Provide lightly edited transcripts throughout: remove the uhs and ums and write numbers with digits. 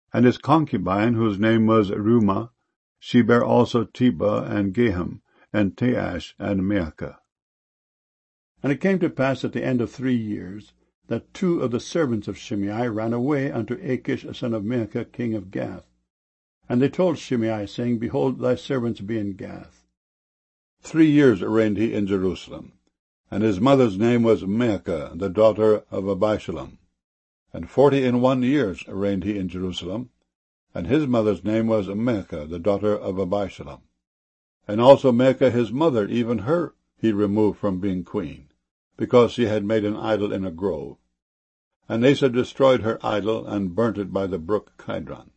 And his concubine, whose name was Reumah, she bare also Tebah, and Gaham, and Taash, and Maachah. And it came to pass at the end of 3 years, that 2 of the servants of Shimei ran away unto Achish son of Maachah, king of Gath. And they told Shimei, saying, Behold, thy servants be in Gath. 3 years reigned he in Jerusalem. And his mother's name was Maachah, the daughter of Abishalom. And 41 years reigned he in Jerusalem, and his mother's name was Maachah, the daughter of Abishalom. And also Maachah his mother, even her he removed from being queen, because she had made an idol in a grove. And Asa destroyed her idol, and burnt it by the brook Kidron.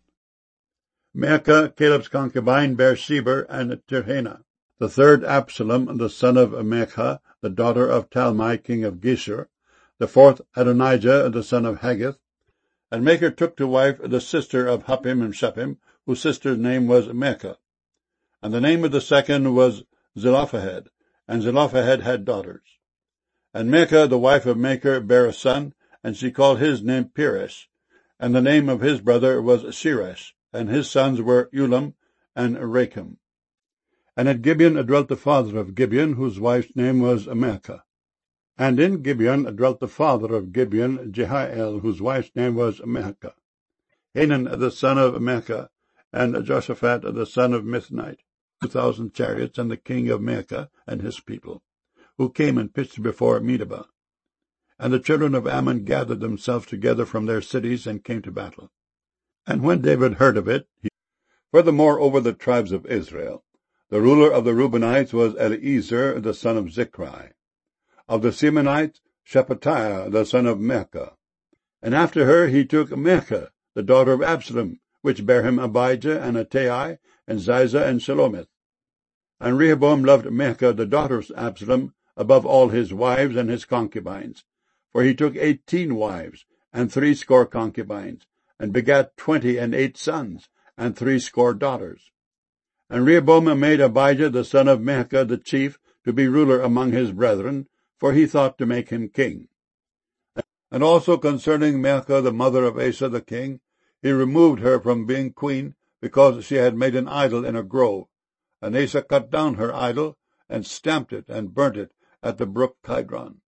Maachah, Caleb's concubine, bare Sheber and Tirhana. The third Absalom, the son of Maachah, the daughter of Talmai, king of Geshur. The fourth Adonijah, the son of Haggith. And Maachah took to wife the sister of Huppim and Shuppim, whose sister's name was Maachah. And the name of the second was Zelophehad, and Zelophehad had daughters. And Maachah, the wife of Machir, bare a son, and she called his name Peresh. And the name of his brother was Sheresh, and his sons were Ulam and Rakem. And at Gibeon dwelt the father of Gibeon, whose wife's name was Maachah. And in Gibeon dwelt the father of Gibeon, Jehiel, whose wife's name was Maachah. Hanan the son of Maachah, and Joshaphat the son of Mithnite, 2,000 chariots, and the king of Maachah and his people, who came and pitched before Medeba. And the children of Ammon gathered themselves together from their cities, and came to battle. And when David heard of it, furthermore over the tribes of Israel, the ruler of the Reubenites was Eliezer the son of Zichri. Of the Simonites, Shephatiah the son of Maachah. And after her he took Maachah, the daughter of Absalom, which bare him Abijah, and Attai, and Ziza, and Shelomith. And Rehoboam loved Maachah, the daughter of Absalom, above all his wives and his concubines. For he took 18 wives, and 60 concubines, and begat 28 sons, and 60 daughters. And Rehoboam made Abijah the son of Maachah the chief to be ruler among his brethren, for he thought to make him king. And also concerning Maachah, the mother of Asa the king, he removed her from being queen, because she had made an idol in a grove. And Asa cut down her idol, and stamped it, and burnt it at the brook Kidron.